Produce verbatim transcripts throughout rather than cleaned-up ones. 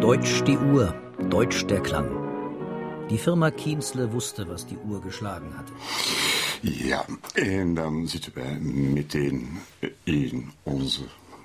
Deutsch die Uhr, Deutsch der Klang. Die Firma Kienzle wusste, was die Uhr geschlagen hatte. Ja, en dan zitten wij meteen in onze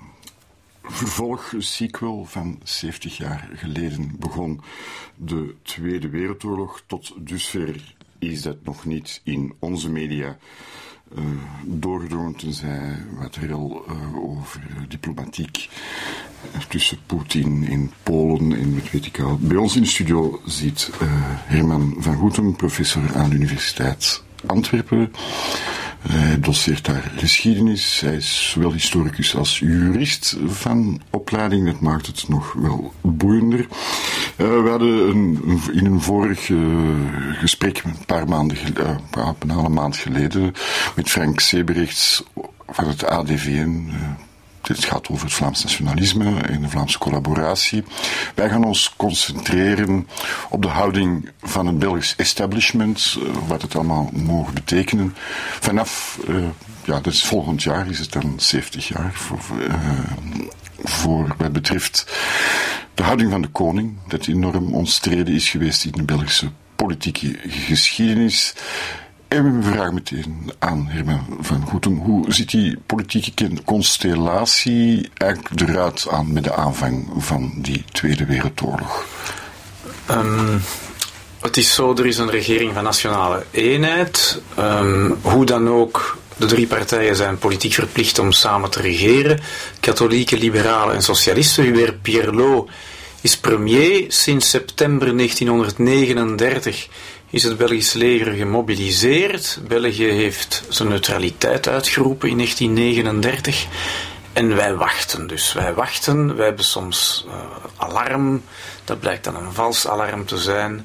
vervolgsequel van zeventig jaar geleden. Begon de Tweede Wereldoorlog. Tot dusver is dat nog niet in onze media uh, doorgedrongen, tenzij materiaal uh, over uh, diplomatiek tussen Poetin in Polen en wat weet ik al. Bij ons in de studio zit uh, Herman van Goetem, professor aan de Universiteit Antwerpen. Hij doseert daar geschiedenis. Hij is zowel historicus als jurist van opleiding. Dat maakt het nog wel boeiender. Uh, we hadden een, een, in een vorig uh, gesprek een paar maanden geleden, uh, een halve maand geleden, met Frank Seberichts van het A D V N. Uh, Het gaat over het Vlaams nationalisme en de Vlaamse collaboratie. Wij gaan ons concentreren op de houding van het Belgisch establishment, wat het allemaal mogen betekenen. Vanaf, uh, ja, dat is volgend jaar, is het dan zeventig jaar, voor, uh, voor wat betreft de houding van de koning, dat enorm omstreden is geweest in de Belgische politieke geschiedenis. En we vragen meteen aan Herman van Goetem, hoe ziet die politieke constellatie eigenlijk eruit aan met de aanvang van die Tweede Wereldoorlog? Um, het is zo, er is een regering van nationale eenheid. Um, hoe dan ook, de drie partijen zijn politiek verplicht om samen te regeren. Katholieken, liberalen en socialisten. Hubert Pierlot is premier. Sinds september negentienhonderdnegenendertig is het Belgisch leger gemobiliseerd. België heeft zijn neutraliteit uitgeroepen in negentien negenendertig. En wij wachten dus. Wij wachten. Wij hebben soms uh, alarm. Dat blijkt dan een vals alarm te zijn.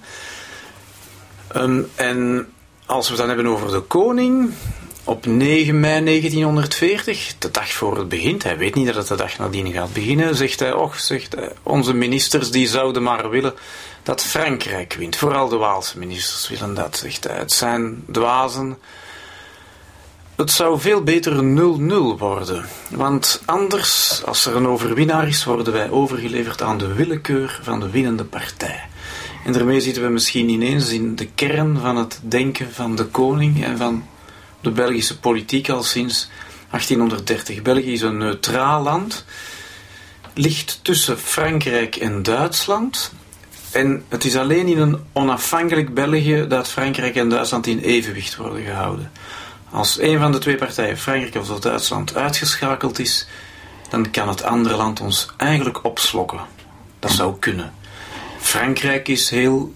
Um, en als we het dan hebben over de koning, op negen mei negentienhonderdveertig, de dag voor het begint, hij weet niet dat het de dag nadien gaat beginnen, zegt hij, och, zegt hij, onze ministers die zouden maar willen dat Frankrijk wint. Vooral de Waalse ministers willen dat, zegt hij. Het zijn dwazen. Het zou veel beter nul nul worden. Want anders, als er een overwinnaar is, worden wij overgeleverd aan de willekeur van de winnende partij. En daarmee zitten we misschien ineens in de kern van het denken van de koning en van de Belgische politiek al sinds achttienhonderddertig. België is een neutraal land, ligt tussen Frankrijk en Duitsland. En het is alleen in een onafhankelijk België dat Frankrijk en Duitsland in evenwicht worden gehouden. Als een van de twee partijen, Frankrijk of Duitsland, uitgeschakeld is, dan kan het andere land ons eigenlijk opslokken. Dat zou kunnen. Frankrijk is heel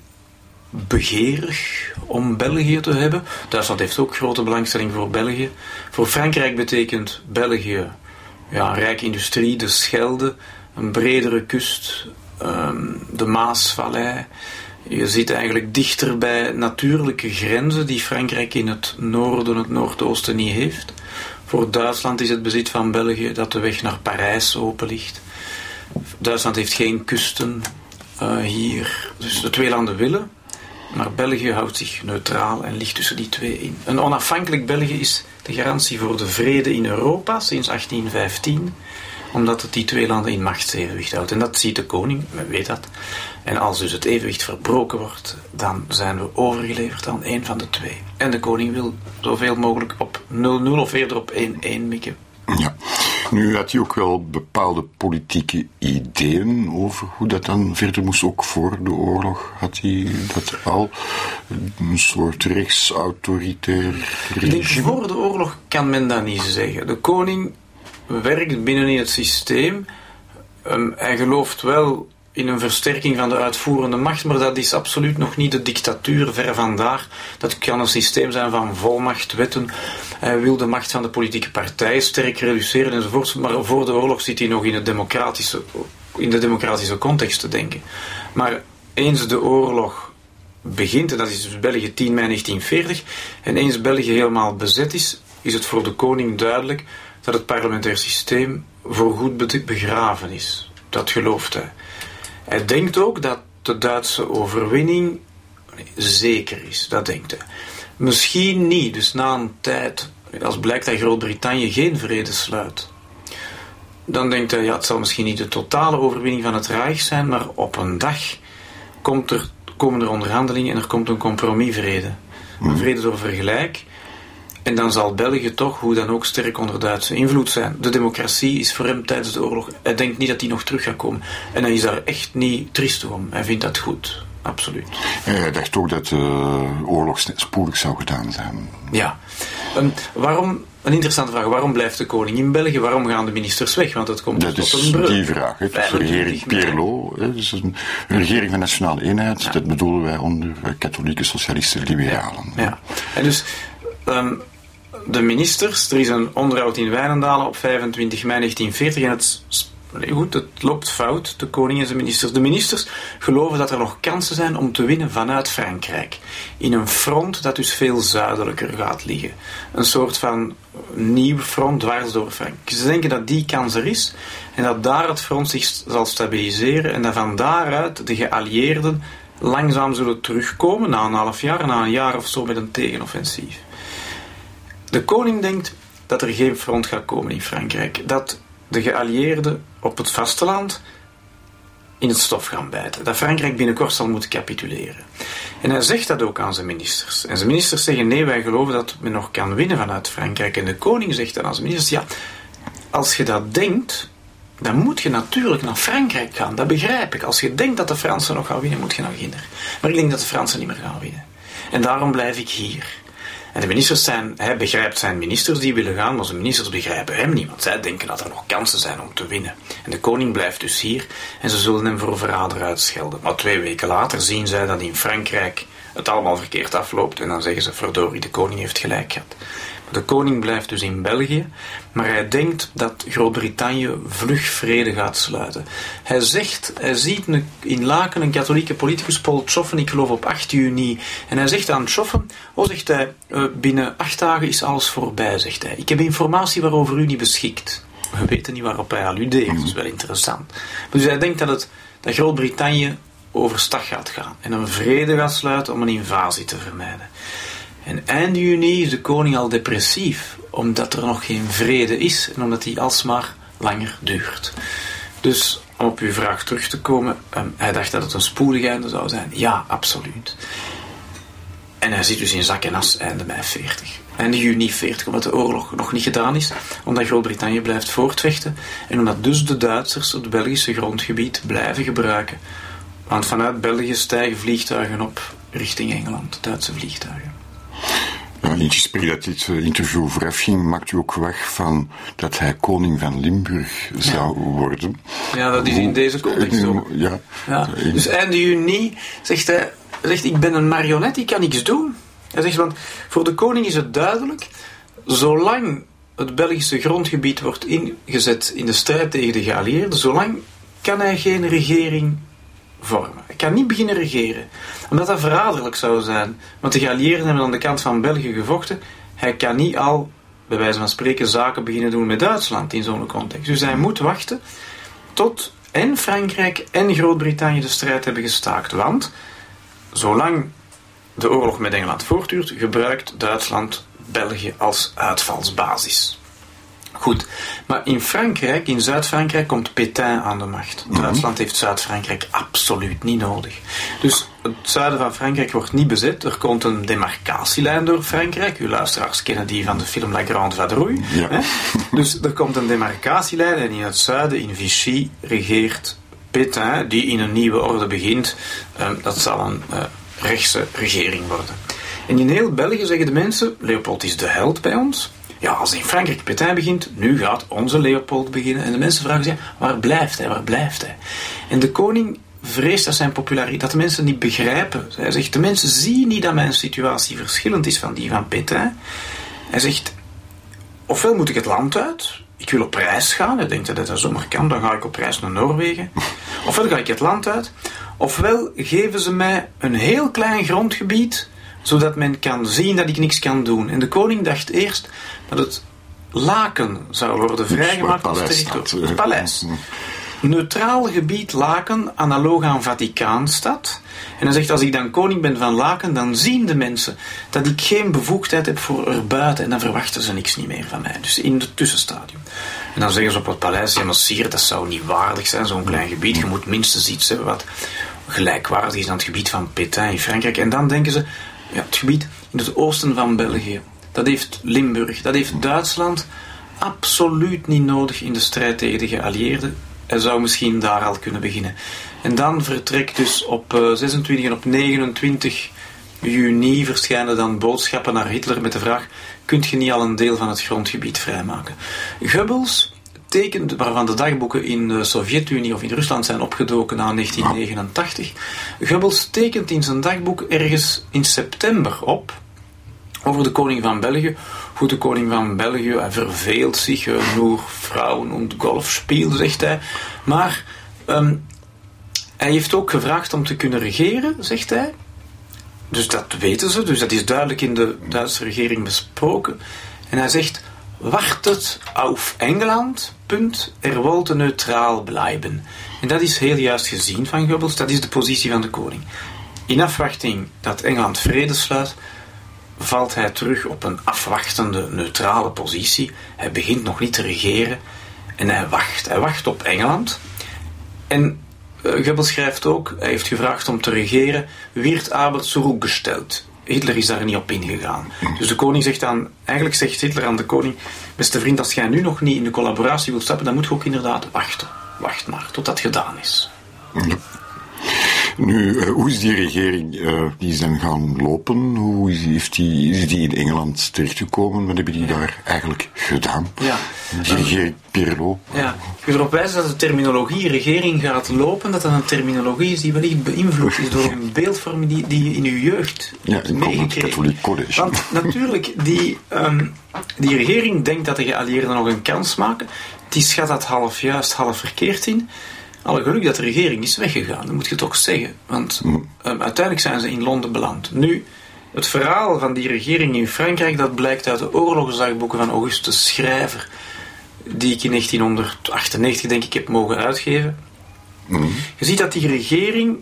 begeerig om België te hebben. Duitsland heeft ook grote belangstelling voor België. Voor Frankrijk betekent België ja, een rijke industrie, de Schelde, een bredere kust, um, de Maasvallei. Je zit eigenlijk dichter bij natuurlijke grenzen die Frankrijk in het noorden, het noordoosten niet heeft. Voor Duitsland is het bezit van België dat de weg naar Parijs open ligt. Duitsland heeft geen kusten uh, hier. Dus de twee landen willen. Maar België houdt zich neutraal en ligt tussen die twee in. Een onafhankelijk België is de garantie voor de vrede in Europa sinds achttien vijftien. Omdat het die twee landen in machtsevenwicht houdt. En dat ziet de koning, men weet dat. En als dus het evenwicht verbroken wordt, dan zijn we overgeleverd aan één van de twee. En de koning wil zoveel mogelijk op nul nul of eerder op één één mikken. Ja, nu had hij ook wel bepaalde politieke ideeën over hoe dat dan verder moest. Ook voor de oorlog had hij dat al, een soort rechtsautoritair regime. Ik denk, voor de oorlog kan men dat niet zeggen. De koning werkt binnen in het systeem. Um, hij gelooft wel in een versterking van de uitvoerende macht, maar dat is absoluut nog niet de dictatuur, ver vandaar. Dat kan een systeem zijn van volmacht, wetten. Hij wil de macht van de politieke partijen sterk reduceren enzovoort, maar voor de oorlog zit hij nog in, het democratische, in de democratische context te denken. Maar eens de oorlog begint, en dat is dus België tien mei negentien veertig, en eens België helemaal bezet is, is het voor de koning duidelijk dat het parlementair systeem voorgoed begraven is. Dat gelooft hij. Hij denkt ook dat de Duitse overwinning zeker is. Dat denkt hij. Misschien niet. Dus na een tijd, als blijkt dat Groot-Brittannië geen vrede sluit, dan denkt hij, ja, het zal misschien niet de totale overwinning van het Reich zijn, maar op een dag komt er, komen er onderhandelingen en er komt een compromisvrede. Een vrede door vergelijk. En dan zal België toch, hoe dan ook, sterk onder Duitse invloed zijn. De democratie is voor hem tijdens de oorlog... Hij denkt niet dat die nog terug gaat komen. En hij is daar echt niet triest om. Hij vindt dat goed. Absoluut. En hij dacht ook dat de oorlog spoedig zou gedaan zijn. Ja. Um, waarom... Een interessante vraag. Waarom blijft de koning in België? Waarom gaan de ministers weg? Want het komt dat tot is een breuk. Die vraag. Het is de regering Pierlot. Hè, dus een, een regering van nationale eenheid. Ja. Dat bedoelen wij onder katholieke socialisten liberalen. Ja. Ja. En dus... Um, de ministers, er is een onderhoud in Wijnendalen op vijfentwintig mei negentien veertig en het, goed, het loopt fout, de koning en zijn ministers. De ministers geloven dat er nog kansen zijn om te winnen vanuit Frankrijk. In een front dat dus veel zuidelijker gaat liggen. Een soort van nieuw front dwars door Frankrijk. Ze denken dat die kans er is en dat daar het front zich zal stabiliseren en dat van daaruit de geallieerden langzaam zullen terugkomen na een half jaar, na een jaar of zo met een tegenoffensief. De koning denkt dat er geen front gaat komen in Frankrijk. Dat de geallieerden op het vasteland in het stof gaan bijten. Dat Frankrijk binnenkort zal moeten capituleren. En hij zegt dat ook aan zijn ministers. En zijn ministers zeggen, nee, wij geloven dat men nog kan winnen vanuit Frankrijk. En de koning zegt dan aan zijn ministers, ja, als je dat denkt, dan moet je natuurlijk naar Frankrijk gaan. Dat begrijp ik. Als je denkt dat de Fransen nog gaan winnen, moet je naar Ginder. Maar ik denk dat de Fransen niet meer gaan winnen. En daarom blijf ik hier. En de ministers zijn, hij begrijpt zijn ministers die willen gaan, maar zijn ministers begrijpen hem niet, want zij denken dat er nog kansen zijn om te winnen. En de koning blijft dus hier en ze zullen hem voor verrader uitschelden. Maar twee weken later zien zij dat in Frankrijk het allemaal verkeerd afloopt en dan zeggen ze, verdorie, de koning heeft gelijk gehad. De koning blijft dus in België, maar hij denkt dat Groot-Brittannië vlug vrede gaat sluiten. Hij zegt, hij ziet in Laken een katholieke politicus, Paul Tjoffen, ik geloof op acht juni, en hij zegt aan Tjoffen, oh, zegt hij, binnen acht dagen is alles voorbij, zegt hij. Ik heb informatie waarover u niet beschikt. We weten niet waarop hij alludeert, dat is wel interessant. Dus hij denkt dat, het, dat Groot-Brittannië overstag gaat gaan en een vrede gaat sluiten om een invasie te vermijden. En eind juni is de koning al depressief, omdat er nog geen vrede is en omdat die alsmaar langer duurt. Dus om op uw vraag terug te komen, um, hij dacht dat het een spoedig einde zou zijn. Ja, absoluut. En hij zit dus in zak en as einde mei veertig. Einde juni veertig, omdat de oorlog nog niet gedaan is, omdat Groot-Brittannië blijft voortvechten en omdat dus de Duitsers het Belgische grondgebied blijven gebruiken. Want vanuit België stijgen vliegtuigen op richting Engeland, Duitse vliegtuigen. Ja, in het gesprek dat dit interview voorafging, maakt u ook weg van dat hij koning van Limburg zou ja. worden. Ja, dat is in deze context ook. Ja. Ja. Dus einde juni zegt hij, zegt, ik ben een marionet, ik kan niks doen. Hij zegt, want voor de koning is het duidelijk, zolang het Belgische grondgebied wordt ingezet in de strijd tegen de geallieerden, zolang kan hij geen regering vormen. Hij kan niet beginnen regeren, omdat dat verraderlijk zou zijn. Want de geallieerden hebben aan de kant van België gevochten. Hij kan niet al, bij wijze van spreken, zaken beginnen doen met Duitsland in zo'n context. Dus hij moet wachten tot en Frankrijk en Groot-Brittannië de strijd hebben gestaakt. Want zolang de oorlog met Engeland voortduurt, gebruikt Duitsland België als uitvalsbasis. Goed, maar in Frankrijk, in Zuid-Frankrijk, komt Pétain aan de macht. Duitsland heeft Zuid-Frankrijk absoluut niet nodig. Dus het zuiden van Frankrijk wordt niet bezet. Er komt een demarcatielijn door Frankrijk. Uw luisteraars kennen die van de film La Grande Vadrouille. Ja. Hè? Dus er komt een demarcatielijn en in het zuiden, in Vichy, regeert Pétain, die in een nieuwe orde begint. Um, dat zal een uh, rechtse regering worden. En in heel België zeggen de mensen, Leopold is de held bij ons. Ja, als in Frankrijk Pétain begint, nu gaat onze Leopold beginnen. En de mensen vragen zich, waar blijft hij, waar blijft hij? En de koning vreest dat zijn populariteit, dat de mensen niet begrijpen. Hij zegt, de mensen zien niet dat mijn situatie verschillend is van die van Pétain. Hij zegt, ofwel moet ik het land uit, ik wil op reis gaan. Hij denkt dat dat zomaar kan, dan ga ik op reis naar Noorwegen. Ofwel ga ik het land uit, ofwel geven ze mij een heel klein grondgebied, zodat men kan zien dat ik niks kan doen. En de koning dacht eerst dat het Laken zou worden vrijgemaakt als territorium. Het paleis. Neutraal gebied Laken, analoog aan Vaticaanstad. En hij zegt, als ik dan koning ben van Laken, dan zien de mensen dat ik geen bevoegdheid heb voor erbuiten. En dan verwachten ze niks niet meer van mij. Dus in het tussenstadium. En dan zeggen ze op het paleis, ja maar Sier, dat zou niet waardig zijn, zo'n klein gebied. Je moet minstens iets hebben wat gelijkwaardig is aan het gebied van Pétain in Frankrijk. En dan denken ze, ja, het gebied in het oosten van België, dat heeft Limburg, dat heeft Duitsland absoluut niet nodig in de strijd tegen de geallieerden. Hij zou misschien daar al kunnen beginnen. En dan vertrekt dus op uh, zesentwintig en op negenentwintig juni verschijnen dan boodschappen naar Hitler met de vraag, kunt je niet al een deel van het grondgebied vrijmaken? Goebbels tekent, waarvan de dagboeken in de Sovjet-Unie of in Rusland zijn opgedoken na negentien negenentachtig, Goebbels tekent in zijn dagboek ergens in september op over de koning van België. Goed, de koning van België, hij verveelt zich, uh, nur vrouwen en golfspiel, zegt hij. Maar um, hij heeft ook gevraagd om te kunnen regeren, zegt hij. Dus dat weten ze, dus dat is duidelijk in de Duitse regering besproken. En hij zegt, wartet auf Engeland, punt, er wollte neutraal blijven. En dat is heel juist gezien van Goebbels, dat is de positie van de koning. In afwachting dat Engeland vrede sluit, valt hij terug op een afwachtende, neutrale positie. Hij begint nog niet te regeren en hij wacht. Hij wacht op Engeland. En uh, Goebbels schrijft ook, hij heeft gevraagd om te regeren, wird aber zurückgestellt. Hitler is daar niet op ingegaan. Dus de koning zegt dan, eigenlijk zegt Hitler aan de koning, beste vriend, als jij nu nog niet in de collaboratie wilt stappen, dan moet je ook inderdaad wachten. Wacht maar, tot dat gedaan is. Ja. Nu, uh, hoe is die regering, uh, die is dan gaan lopen? Hoe is, heeft die, is die in Engeland terechtgekomen? Wat hebben die daar eigenlijk gedaan? Ja. Die regering Pirlo? Ja, ik wil erop wijzen dat de terminologie regering gaat lopen, dat dat een terminologie is die wellicht beïnvloed is door een beeldvorming die, die je in je jeugd ja, hebt meegekregen. Katholiek college. Want natuurlijk, die, um, die regering denkt dat de geallieerden nog een kans maken. Die schat dat half juist, half verkeerd in. Alle geluk dat de regering is weggegaan, dat moet je toch zeggen. Want um, uiteindelijk zijn ze in Londen beland. Nu, het verhaal van die regering in Frankrijk, dat blijkt uit de oorlogsdagboeken van Augustus Schrijver, die ik in negentienhonderdachtennegentig, denk ik, heb mogen uitgeven. Mm. Je ziet dat die regering,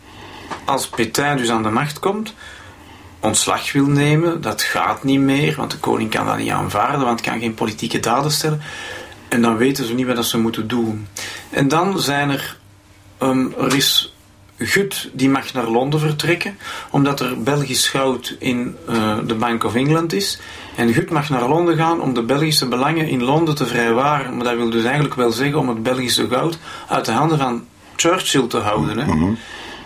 als Pétain dus aan de macht komt, ontslag wil nemen. Dat gaat niet meer, want de koning kan dat niet aanvaarden, want kan geen politieke daden stellen. En dan weten ze niet wat ze moeten doen. En dan zijn er... Um, er is Gut, die mag naar Londen vertrekken, omdat er Belgisch goud in uh, de Bank of England is. En Gut mag naar Londen gaan om de Belgische belangen in Londen te vrijwaren. Maar dat wil dus eigenlijk wel zeggen om het Belgische goud uit de handen van Churchill te houden. Hè? Mm-hmm.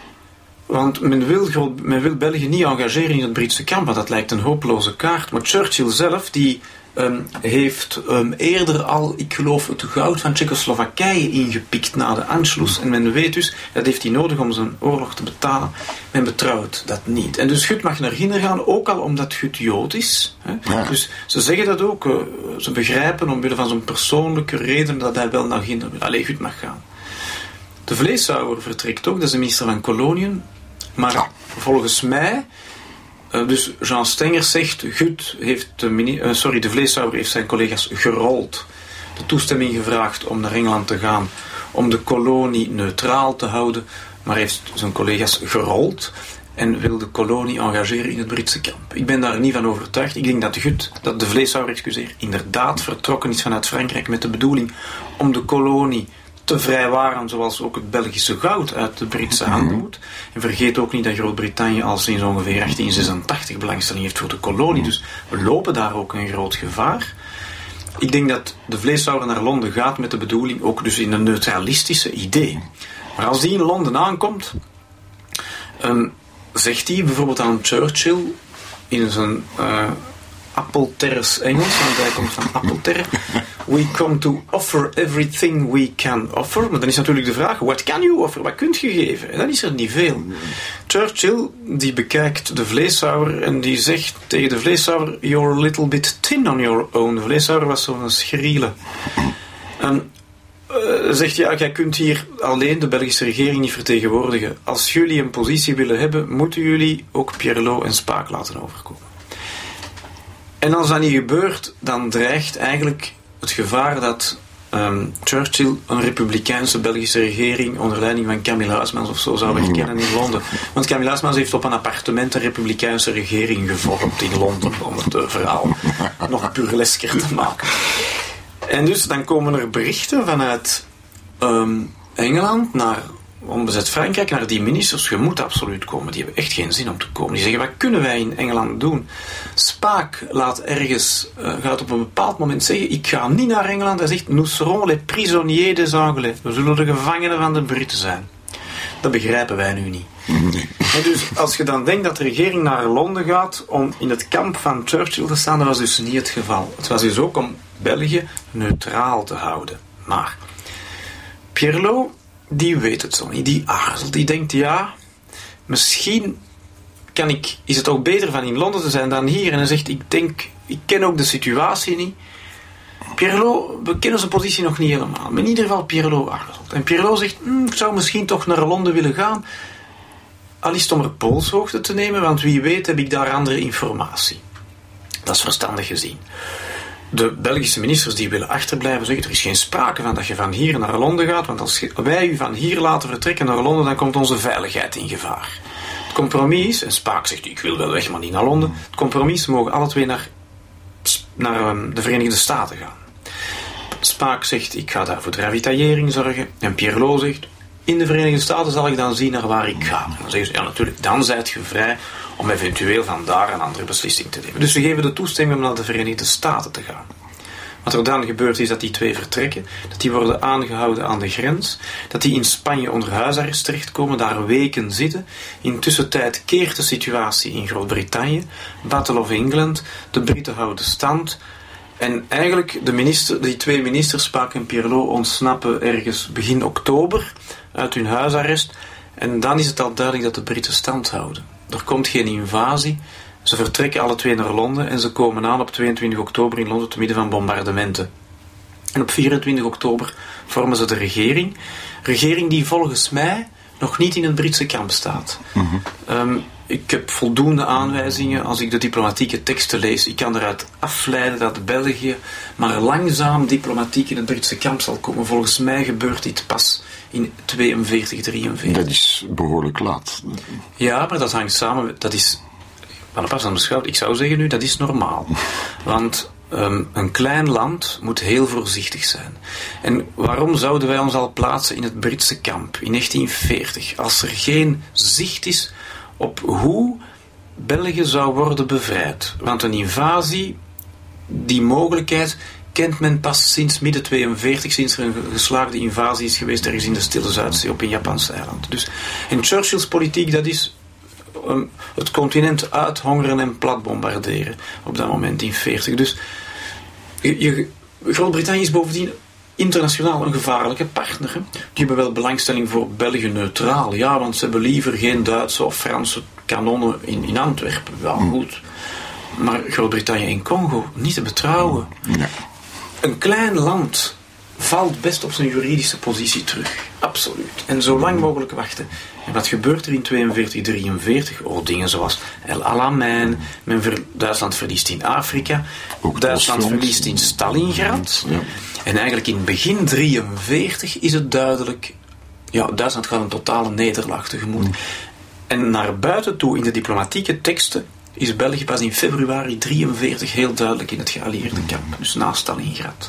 Want men wil, men wil België niet engageren in het Britse kamp, want dat lijkt een hopeloze kaart. Maar Churchill zelf, die um, heeft um, eerder al, ik geloof, het goud van Tsjechoslowakije ingepikt na de Anschluss. En men weet dus, dat heeft hij nodig om zijn oorlog te betalen. Men betrouwt dat niet. En dus Gut mag naar Ginder gaan, ook al omdat Gut Jood is. Hè. Ja. Dus ze zeggen dat ook. Uh, ze begrijpen omwille van zijn persoonlijke reden dat hij wel naar Ginder wil. Allee, Gut mag gaan. De vleeshouwer vertrekt ook, dat is de minister van Koloniën. Maar ja. volgens mij, uh, dus Jean Stengers zegt, Gut heeft de, mini- uh, sorry, de vleeshouwer heeft zijn collega's gerold, de toestemming gevraagd om naar Engeland te gaan, om de kolonie neutraal te houden, maar heeft zijn collega's gerold en wil de kolonie engageren in het Britse kamp. Ik ben daar niet van overtuigd. Ik denk dat Gut, dat de vleeshouwer, excuseer, inderdaad vertrokken is vanuit Frankrijk met de bedoeling om de kolonie te vrijwaren, zoals ook het Belgische goud uit de Britse handen moet. En vergeet ook niet dat Groot-Brittannië al sinds ongeveer achttien zesentachtig belangstelling heeft voor de kolonie. Dus we lopen daar ook een groot gevaar. Ik denk dat de vleeshouwer naar Londen gaat met de bedoeling, ook dus in een neutralistische idee. Maar als die in Londen aankomt, um, zegt hij bijvoorbeeld aan Churchill in zijn uh, Appelterres Engels, want hij komt van Appelterre. We come to offer everything we can offer. Maar dan is natuurlijk de vraag, what can you offer? Wat kunt je geven? En dan is er niet veel. Churchill, die bekijkt de vleeshouwer en die zegt tegen de vleeshouwer, you're a little bit thin on your own. De vleeshouwer was zo'n schriele. En uh, zegt, ja, jij kunt hier alleen de Belgische regering niet vertegenwoordigen. Als jullie een positie willen hebben, moeten jullie ook Pierlot en Spaak laten overkomen. En als dat niet gebeurt, dan dreigt eigenlijk het gevaar dat um, Churchill een republikeinse Belgische regering onder leiding van Camille Huysmans of zo zou herkennen in Londen. Want Camille Huysmans heeft op een appartement een republikeinse regering gevormd in Londen, om het uh, verhaal nog burlesker te maken. En dus dan komen er berichten vanuit um, Engeland naar onbezet Frankrijk, naar die ministers. Je moet absoluut komen. Die hebben echt geen zin om te komen. Die zeggen, wat kunnen wij in Engeland doen? Spaak laat ergens, uh, gaat op een bepaald moment zeggen, ik ga niet naar Engeland. Hij zegt, nous serons les prisonniers des Anglais. We zullen de gevangenen van de Britten zijn. Dat begrijpen wij nu niet. Nee. En dus als je dan denkt dat de regering naar Londen gaat om in het kamp van Churchill te staan, dat was dus niet het geval. Het was dus ook om België neutraal te houden. Maar Pierlot, die weet het zo niet. Die aarzelt. Die denkt, ja, misschien kan ik, is het ook beter van in Londen te zijn dan hier. En hij zegt, ik denk, ik ken ook de situatie niet. Pierlot, we kennen zijn positie nog niet helemaal. Maar in ieder geval, Pierlot aarzelt. En Pierlot zegt, hm, ik zou misschien toch naar Londen willen gaan. Al is het om er polshoogte te nemen, want wie weet heb ik daar andere informatie. Dat is verstandig gezien. De Belgische ministers die willen achterblijven zeggen, er is geen sprake van dat je van hier naar Londen gaat, want als wij u van hier laten vertrekken naar Londen, dan komt onze veiligheid in gevaar. Het compromis is, en Spaak zegt, ik wil wel weg, maar niet naar Londen. Het compromis, ze mogen alle twee naar, naar um, de Verenigde Staten gaan. Spaak zegt, ik ga daar voor de ravitaillering zorgen. En Pierlot zegt, in de Verenigde Staten zal ik dan zien naar waar ik ga. En dan zeggen ze, ja natuurlijk, dan zijt je vrij om eventueel van daar een andere beslissing te nemen. Dus ze geven de toestemming om naar de Verenigde Staten te gaan. Wat er dan gebeurt is dat die twee vertrekken, dat die worden aangehouden aan de grens, dat die in Spanje onder huisarrest terechtkomen, daar weken zitten. Intussen tijd keert de situatie in Groot-Brittannië, Battle of England, de Britten houden stand. En eigenlijk, de minister, die twee ministers, Spaak en Pierlot, ontsnappen ergens begin oktober uit hun huisarrest. En dan is het al duidelijk dat de Britten stand houden. Er komt geen invasie. Ze vertrekken alle twee naar Londen en ze komen aan op tweeëntwintig oktober in Londen te midden van bombardementen. En op vierentwintig oktober vormen ze de regering. Regering die volgens mij nog niet in het Britse kamp staat. Mm-hmm. Um, ik heb voldoende aanwijzingen als ik de diplomatieke teksten lees. Ik kan eruit afleiden dat België maar langzaam diplomatiek in het Britse kamp zal komen. Volgens mij gebeurt dit pas in tweeënveertig, drieënveertig. Dat is behoorlijk laat. Ja, maar dat hangt samen. Dat is van de pas aan beschouwd. Ik zou zeggen nu, dat is normaal. Want um, een klein land moet heel voorzichtig zijn. En waarom zouden wij ons al plaatsen in het Britse kamp in negentien veertig, als er geen zicht is op hoe België zou worden bevrijd? Want een invasie, die mogelijkheid kent men pas sinds midden tweeënveertig, sinds er een geslaagde invasie is geweest ergens in de Stille Zuidzee op een Japanse eiland. Dus, en Churchills politiek, dat is um, het continent uithongeren en plat bombarderen op dat moment in veertig. Dus je, Groot-Brittannië is bovendien internationaal een gevaarlijke partner. Hè? Die hebben wel belangstelling voor België neutraal. Ja, want ze hebben liever geen Duitse of Franse kanonnen in, in Antwerpen. Wel goed. Maar Groot-Brittannië en Congo, niet te betrouwen. Ja. Een klein land valt best op zijn juridische positie terug. Absoluut. En zo lang mogelijk wachten. En wat gebeurt er in tweeënveertig, drieënveertig? Oh, dingen zoals El Alamein. Men ver, Duitsland verliest in Afrika. Ook Duitsland verliest in Stalingrad. Ja. En eigenlijk in begin drieënveertig is het duidelijk, ja, Duitsland gaat een totale nederlaag tegemoet. Mm. En naar buiten toe in de diplomatieke teksten is België pas in februari drieënveertig heel duidelijk in het geallieerde kamp. Dus na Stalingrad.